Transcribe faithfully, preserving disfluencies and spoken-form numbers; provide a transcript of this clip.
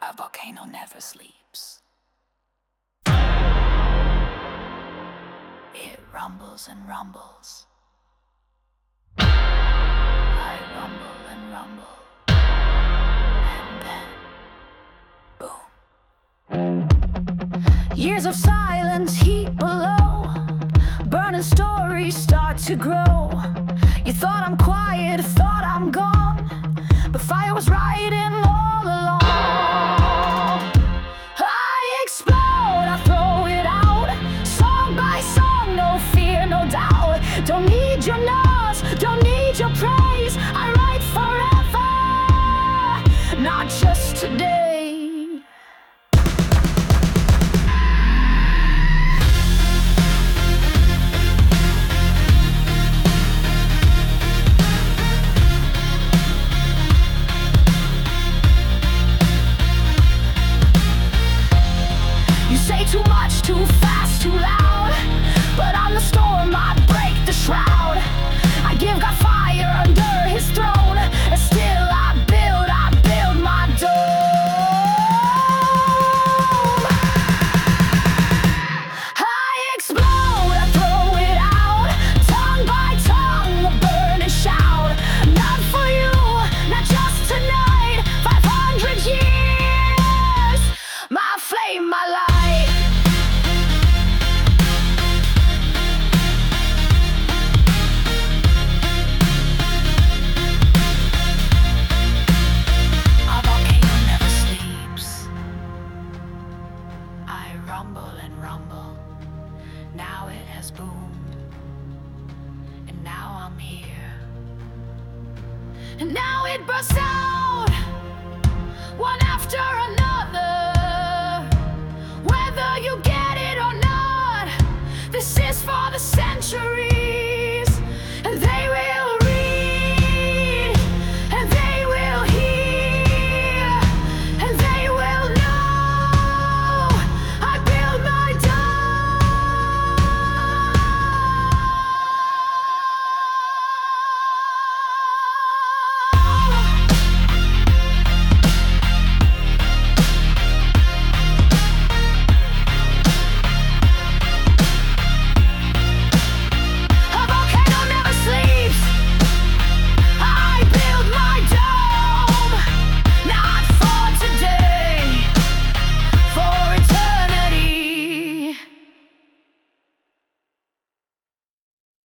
A volcano never sleeps. It rumbles and rumbles. I rumble and rumble. And then, boom. Years of silence heap below. Burning stories start to grow. You thought I'm quiet, thought I'm gone, but fire was writing all along. I explode, I throw it out, song by song, no fear, no doubt. Don't need your nods, don't need your praise. I write forever, not just today. Too much, too fast, too loud, but I'm the storm, I break the shroud. I give God fire under his throne, and still I build, I build my dome. I explode, I throw it out, tongue by tongue, a burn and shout. Not for you, not just tonight, five hundred years, my flame, my light. Rumble and rumble, now it has boomed, and now I'm here, and now it bursts out, one after another. Whether you get it or not, this is for the century.